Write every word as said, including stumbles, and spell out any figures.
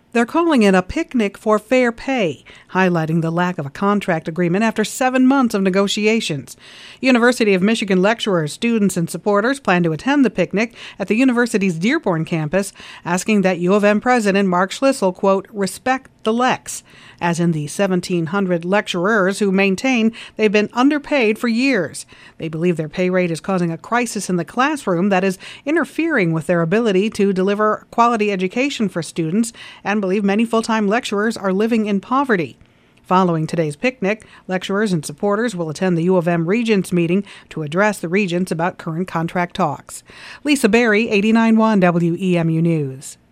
They're calling it a picnic for fair pay, highlighting the lack of a contract agreement after seven months of negotiations. University of Michigan lecturers, students, and supporters plan to attend the picnic at the university's Dearborn campus, asking that U of M President Mark Schlissel, quote, respect the Lex, as in the seventeen hundred lecturers who maintain they've been underpaid for years. They believe their pay rate is causing a crisis in the classroom that is interfering with their ability to deliver quality education for students, and believe many full-time lecturers are living in poverty. Following today's picnic, lecturers and supporters will attend the U of M Regents meeting to address the Regents about current contract talks. Lisa Berry, eighty-nine point one W E M U News.